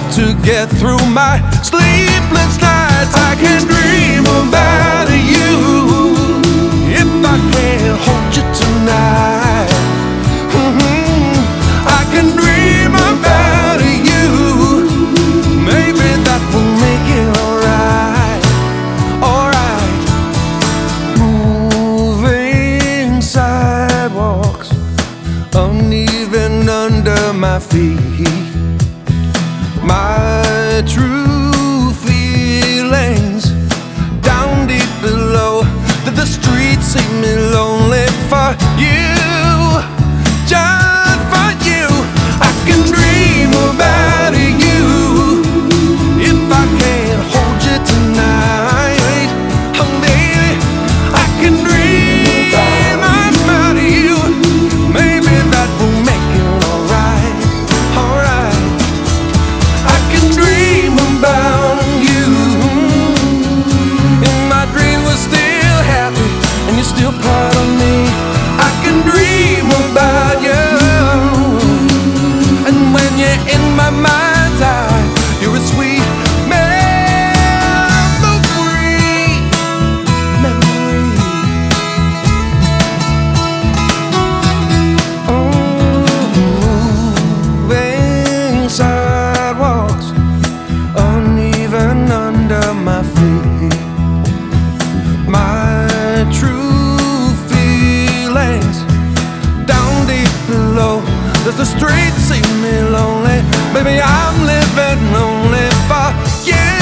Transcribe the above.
to get through my sleepless nights. I can dream about you if I can't hold you tonight. I can dream about you. Maybe that will make it alright. Alright. Moving sidewalks, uneven under my feet. My true feelings down deep below. That the streets seem me lonely for you, just for you. I can dream about you if I can't hold you tonight. Oh baby, I can dream about you. Maybe that will make it alright. Alright. I can dream about you. And my dreams were still happy, and you're still part of me. I can dream about you. And when you're in my mind's eye, you're a sweet memory. Moving sidewalks, uneven under my feet. My true feelings down deep below. Does the street seem me lonely? Baby, I'm living only for you.